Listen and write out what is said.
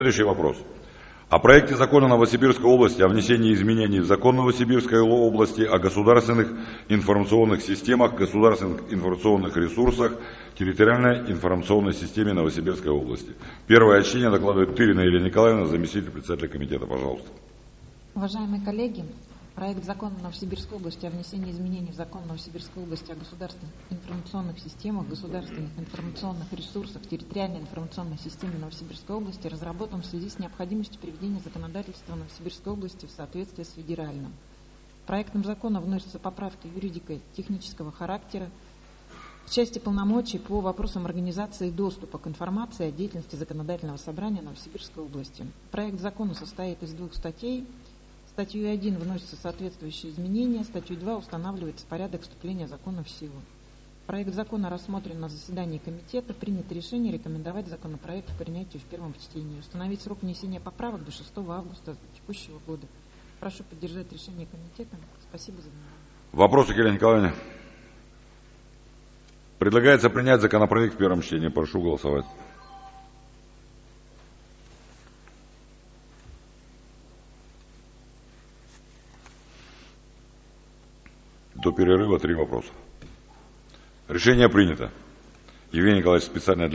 Следующий вопрос. О проекте закона Новосибирской области о внесении изменений в закон Новосибирской области о государственных информационных системах, государственных информационных ресурсах, территориальной информационной системе Новосибирской области. Первое чтение докладывает Тырина Елена Николаевна, заместитель председателя комитета. Пожалуйста. Уважаемые коллеги, проект закона Новосибирской области о внесении изменений в закон Новосибирской области о государственных информационных системах, государственных информационных ресурсах, территориальной информационной системе Новосибирской области разработан в связи с необходимостью приведения законодательства Новосибирской области в соответствие с федеральным. Проектом закона вносятся поправки юридико-технического характера в части полномочий по вопросам организации доступа к информации о деятельности законодательного собрания Новосибирской области. Проект закона состоит из двух статей. Статьей 1 вносятся соответствующие изменения, статьей 2 устанавливается порядок вступления закона в силу. Проект закона рассмотрен на заседании комитета, принято решение рекомендовать законопроект к принятию в первом чтении, установить срок внесения поправок до 6 августа текущего года. Прошу поддержать решение комитета. Спасибо за внимание. Вопросы к Елене Николаевне? Предлагается принять законопроект в первом чтении. Прошу голосовать. До перерыва 3 вопроса. Решение принято. Евгений Николаевич, специально для